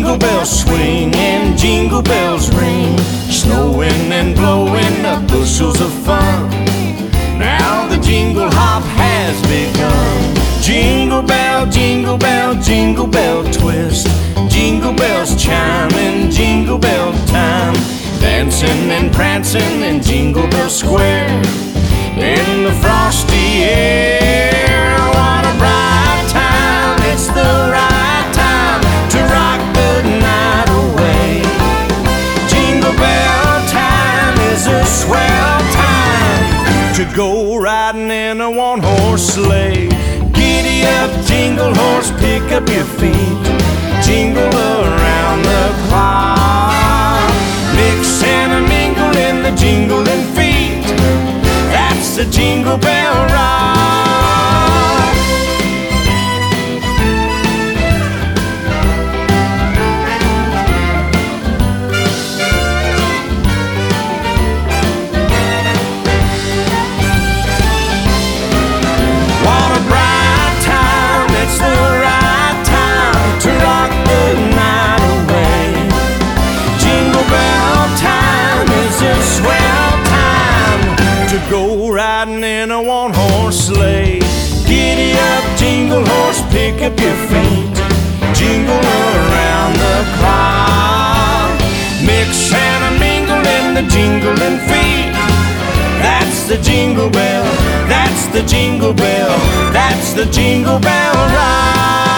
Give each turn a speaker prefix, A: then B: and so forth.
A: Jingle bells swing and jingle bells ring, snowing and blowing up bushels of fun. Now the jingle hop has begun. Jingle bell, jingle bell, jingle bell twist, jingle bells chime in jingle bell time, dancing and prancing in Jingle Bell Square in the frosty air. What a bright time, it's the right time to rock the night away. Jingle bell time is a swell time to go riding in a one-horse sleigh. Giddy up, jingle horse, pick up your feet, jingle around the clock. Mix and a mingle in the jingling feet, that's the Jingle Bell Rock. What a bright time, it's the right time to rock the night away. Jingle bell time is a swell time to go riding in a one-horse sleigh. Giddy up, jingle horse, pick up your feet, jingle around the clock. Mix and a mingle in the jingling feet, that's the Jingle Bell, that's the Jingle Bell, that's the Jingle Bell Ride.